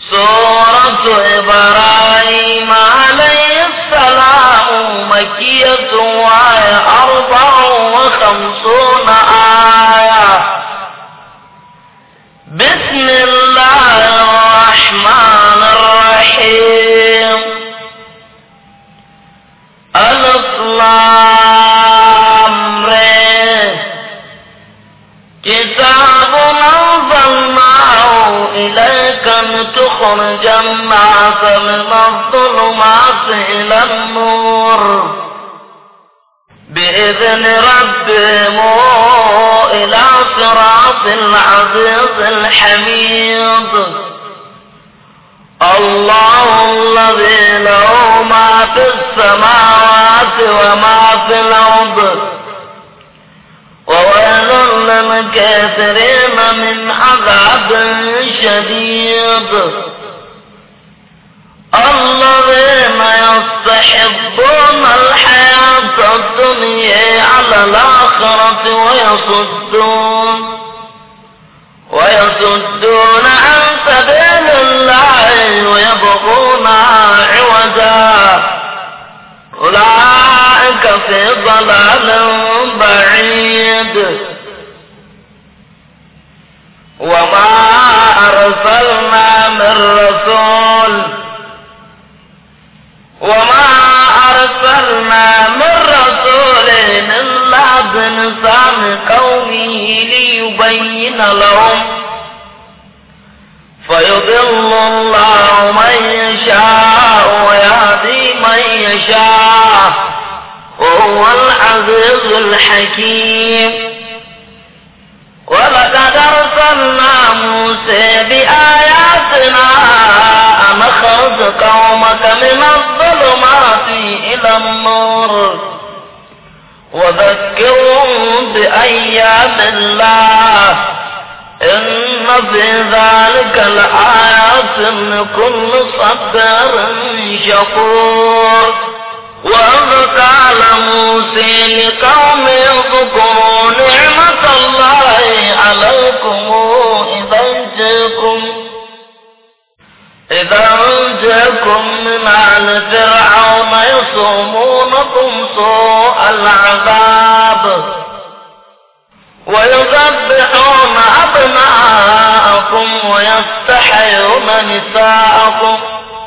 سورة إبراهيم عليه السلام مكية وهي 54 آية. بسم الله الرحمن الرحيم. ألف لام ر. كتاب أنزلناه إليك لتخرج الناس من الظلمات إلى النور بإذن ربهم إلى صراط العزيز الحميد. الله الذي له ما في السماوات وما في الأرض وويل للكافرين من عذاب شديد. الذين يستحبون الحياة الدنيا على الآخرة ويصدون عن سبيل الله ويبغونها عوجا أولئك في ضلال بعيد. وما أرسلنا من رسول إلا بلسان قومه ليبين لهم فيضل الله من يشاء ويهدي من يشاء وهو العزيز الحكيم. ولقد أرسلنا موسى بآياتنا أن أخرج قومك من الظلمات إلى النور وذكرهم بأيام الله إن في ذلك لآيات لكل صبار شكور. وإذ قال موسى لقومه اذكروا نعمة الله عليكم إذا أنجاكم من آل فرعون يصومونكم سوء العذاب ويذبحون أبناءكم ويستحيون نساءكم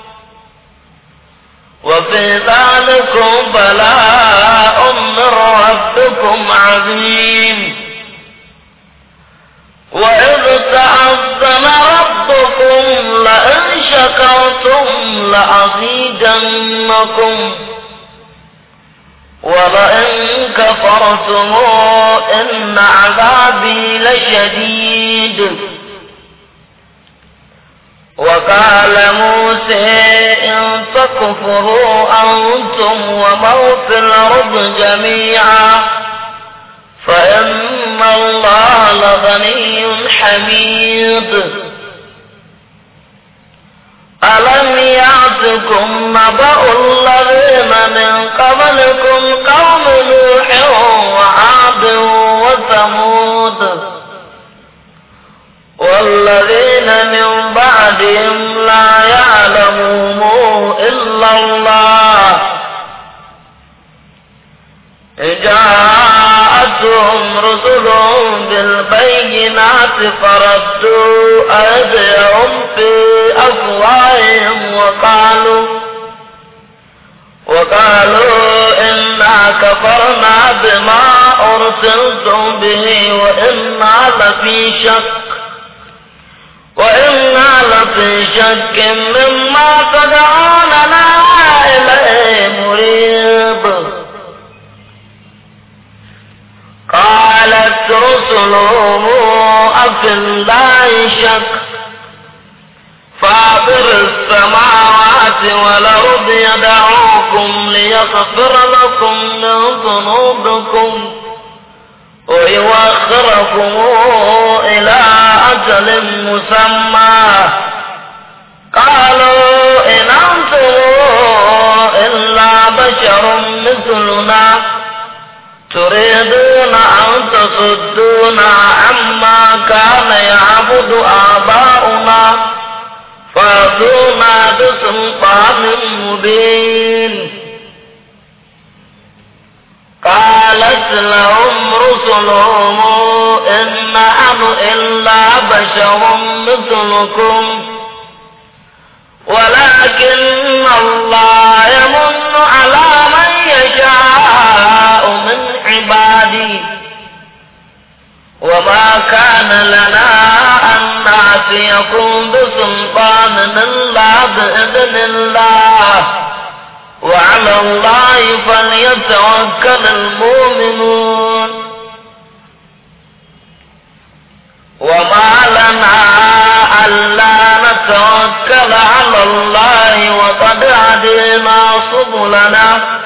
وفي ذلكم بلاء من ربكم عظيم. وإذ تأذن ربكم لئن شكرتم لأزيدنكم ولئن كفرتم إن عذابي لشديد. وقال موسى إن تكفروا أنتم ومن في الأرض جميعا فإن الله لغني حميد. ألم يأتكم نبأ الذين من قبلكم قوم نوح وعاد وثمود والذين من بعدهم لا يعلمهم إلا الله جاءتهم رسلهم بالبينات فردوا أيديهم في أفواههم وقالوا إنا كفرنا بما أرسلتم به وإنا لفي شك مما تدعوننا إليه مريب. قالت رسلهم أفي الله شك فاطر السماوات والأرض يدعوكم ليغفر لكم من ذنوبكم ويؤخركم إلى أجل مسمى. قالوا إن أنتم إلا بشر مثلنا تريدون أن تصدونا عما كان يعبد آباؤنا بسلطان مبين. قالت لهم رسلهم إن نحن إلا بشر مثلكم ولكن الله يمن على من يشاء من عباده وما كان لنا أن نأتيكم بسلطان إلا بإذن الله وعلى الله فليتوكل المؤمنون. وما لنا ألا نتوكل على الله وقد هدينا سبلنا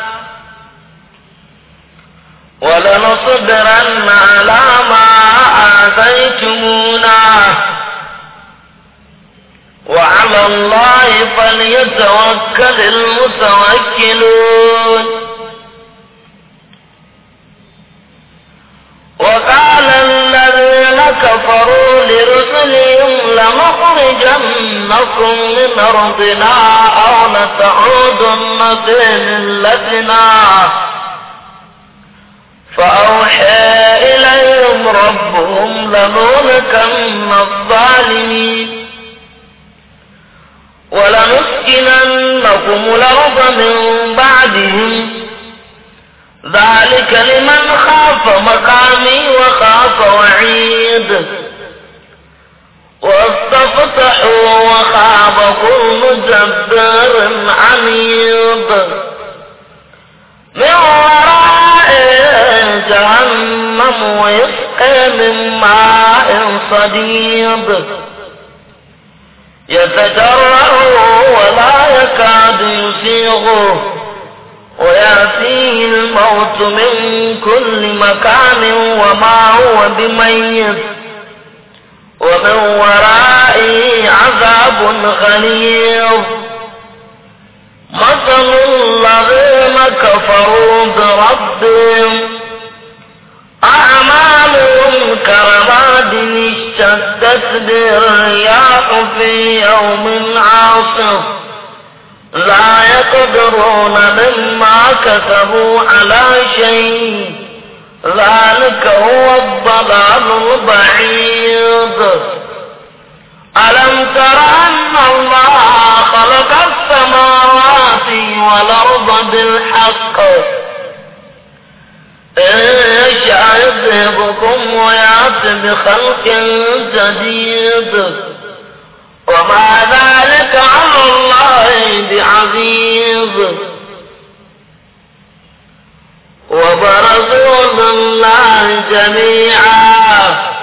ولنصبرن على ما آتيتمونا وعلى الله فليتوكل المتوكلون. وقال الذين كفروا لرسلهم لنخرجنكم من أرضنا أو لتعودن في ملتنا فأوحى إليهم ربهم لنهلكن الظالمين ولنسكننكم الأرض من بعدهم ذلك لمن خاف مقامي وخاف وعيد. واستفتحوا وخاب كل جبار عنيد من وراء جهنم ويسقى من ماء صديد يتجرعه ولا يكاد يسيغه ويأتيه الموت من كل مكان وما هو بميت ومن ورائه عذاب غليظ. مثل الذين كفروا بربهم أعمالهم كرماد اشتدت به الرياح في يوم عاصف لا يقدرون مما كسبوا على شيء ذلك هو الضلال البعيد. ألم تر أن الله خلق السماوات والأرض بالحق إن يشاء يذهبكم ويأتي بخلق جديد وما ذلك على الله بعزيز. وبرزوا لله جميعا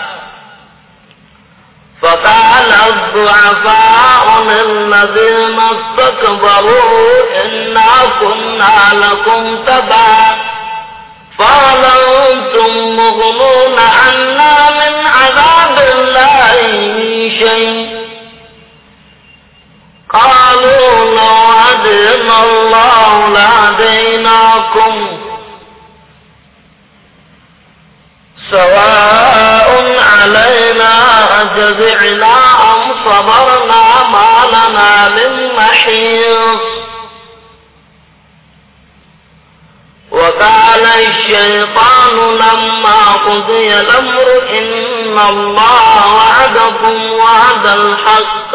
فقال الضعفاء للذين استكبروا إنا كنا لكم تبعا فهل أنتم مغنون عنا من عذاب الله من شيء. قالوا لو هدينا الله لهديناكم سواء علينا أجزعنا أم صبرنا ما لنا من محيص. وقال الشيطان لما قضي الأمر إن الله وعدكم وعد الحق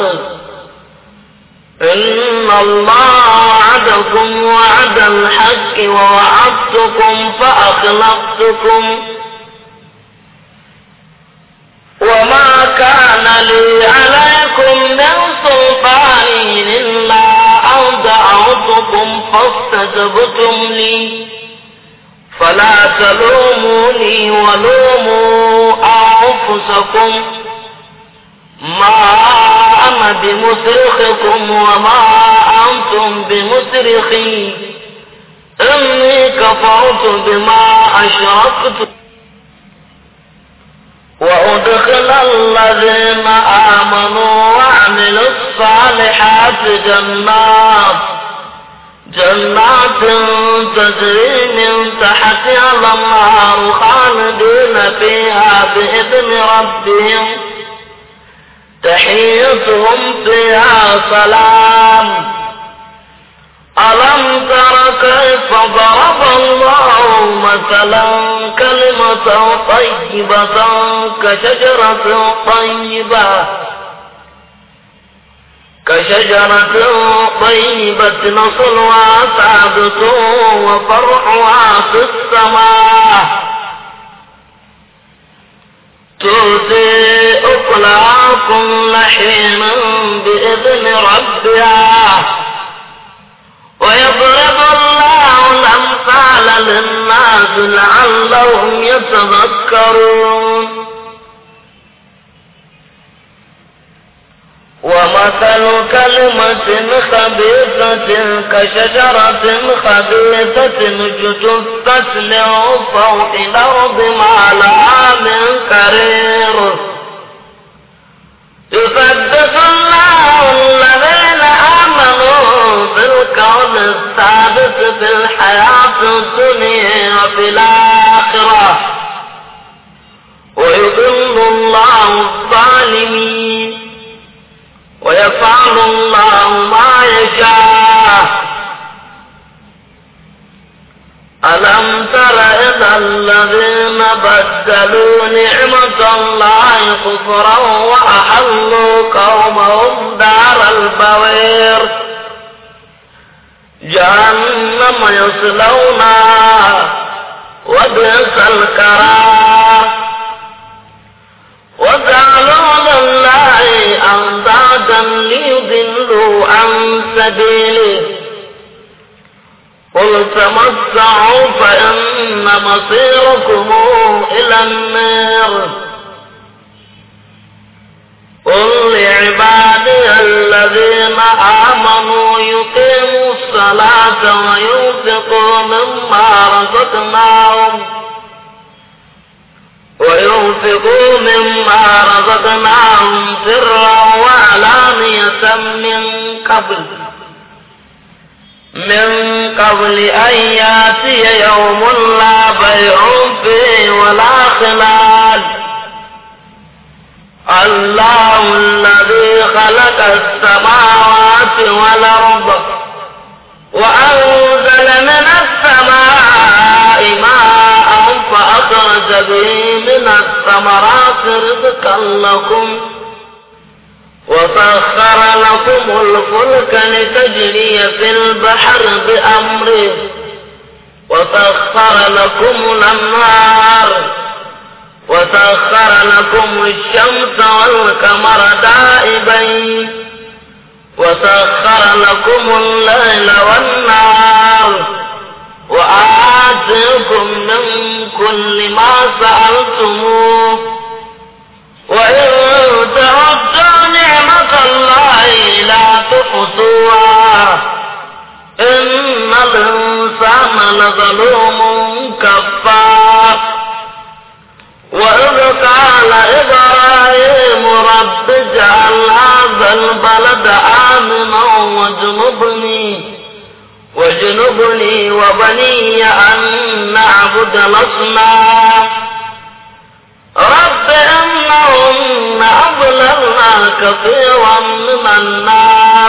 إن الله وعدكم وعد الحق ووعدتكم فأخلفتكم وما كان لي عليكم من سلطان إلا أن دعوتكم فاستجبتم لي فلا تلوموني ولوموا أنفسكم ما أنا بمصرخكم وما أنتم بمصرخي إني كفرت بما أشركتم. وأدخل الذين آمنوا وعملوا الصالحات جنات تجري من تحتها الأنهار خالدين فيها بإذن ربهم تحيتهم فيها سلام ألم تر كيف ضرب الله مثلا كلمة طيبة كشجرة طيبة نصلها ثابت وفرعها في السماء تؤتي أكلها كل حين بإذن ربها ويضرب الله الأمثال للناس لعلهم يتذكرون ومثل كلمة خبيثة كشجرة خبيثة اجتثت من فوق الأرض ما لها من قرير يثبت الله الذين آمنوا بالقول الثابت في الحياة الدنيا وفي الآخرة ويضل الله الظالمين ويفعل الله ما يشاء ألم تر إلى الذين بدلوا نعمة الله كفرا وأحلوا قومهم دار البوير جهنم يصلونها وبئس القرار وجعلوا لله أندادا ليضلوا عن سبيله قل تمتعوا فإن مصيركم إلى النار قل لعبادي الذين آمنوا يقيموا الصلاة وينفقوا مما رزقناهم سرا وعلانية من قبل أن يأتي يوم لا بيع فيه ولا خلال الله الذي خلق السماوات والأرض وأنزل من السماء ماء فأخرج به من الثمرات رزقا لكم وسخر لكم الفلك لتجري في البحر بأمره وسخر لكم الأنهار وسخر لكم الشمس والقمر دائبين وسخر لكم الليل والنهار وآتيكم من كل ما سألتموه وإن تعدوا نعمة الله لا تحصوها إن الإنسان لظلوم كفار وإذ قال إبراهيم رب اجعل هذا البلد آمنا واجنبني وبني أن نعبد الأصنام رب إنهن أضللن كثيرا من الناس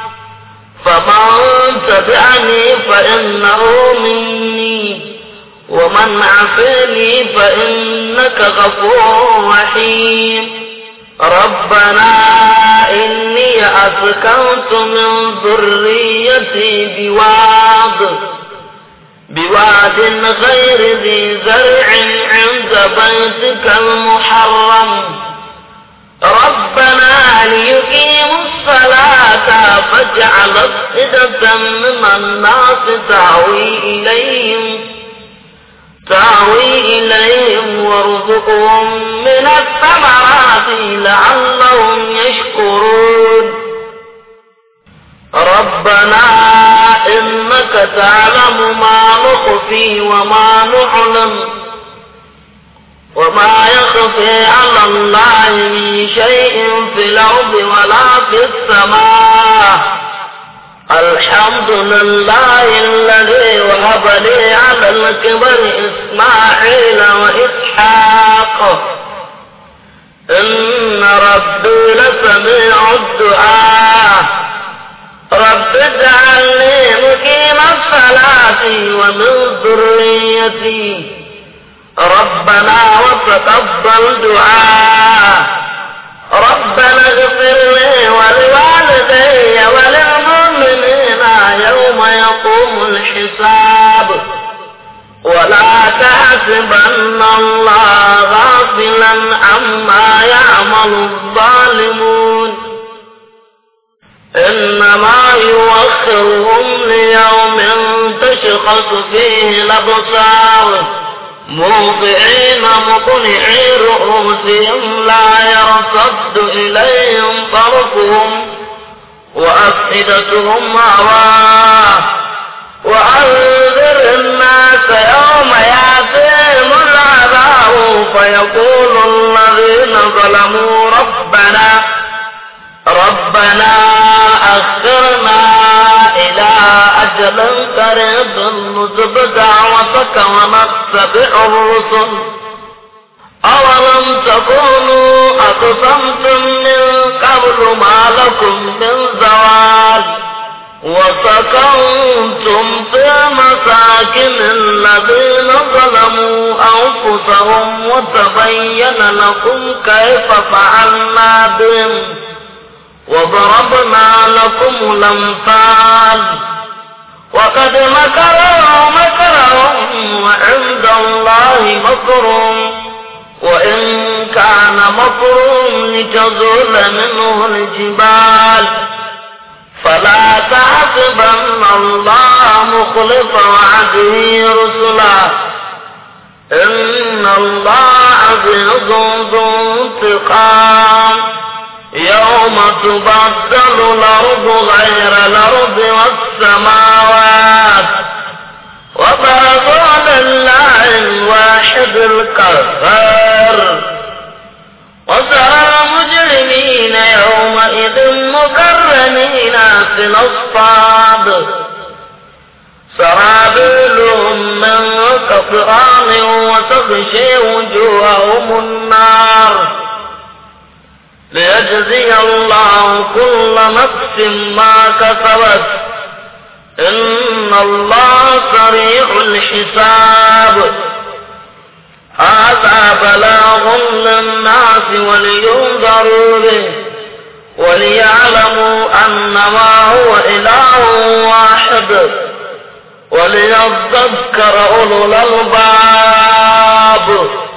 فمن تبعني فإنه مني ومن عصاني فإنك غفور رحيم ربنا إني أسكنت من ذريتي بواد غير ذي زرع عند بيتك المحرم ربنا ليقيموا الصلاة فاجعل أفئدة من الناس تهوي إليهم وارزقهم من الثمرات لعلهم يشكرون ربنا إنك تعلم ما نخفي وما نعلم وما يخفي على الله من شيء في الأرض ولا في السماء الحمد لله الذي وهب لي على الكبر إسماعيل وإسحاق إن ربي لسميع الدعاء رب اجعلني مقيم أزواجي ومن ذريتي ربنا وتقبل دعاء ربنا اغفر لي ولوالدي وللمؤمنين يوم يقوم الحساب ولا تحسبن الله غافلا عما يعمل الظالمون إنما يؤخرهم ليوم تشخص فيه الأبصار موضعين مقنعي رؤوسهم لا يرتد إليهم طرفهم وأفئدتهم هواه وأنذر الناس يوم يأتيهم العذاب فيقول الذين ظلموا ربنا أخرنا إلى أجل قريب نجب دعوتك ونتبع الرسل أولم تكونوا أقسمتم من قبل ما لكم من زوال وسكنتم في مساكن الذين ظلموا أنفسهم وتبين لكم كيف فعلنا بهم وضربنا لكم الأمثال وقد مكروا مكرهم وعند الله مكرهم وإن كان مكرهم لتزول منه الجبال فلا تحسبن الله مخلف وعده رسلا إن الله عزيز ذو انتقام يوم تبدل الأرض غير الأرض والسماوات وبرزوا لله الواحد القهار وترى المجرمين يومئذ مقرنين في الأصفاد سرابيلهم من قطران وتغشي وجوههم النار ليجزي الله كل نفس ما كسبت إن الله سريع الحساب هذا بلاغ للناس ولينذروا به وليعلموا أنما هو إله واحد وليذكر أولو الألباب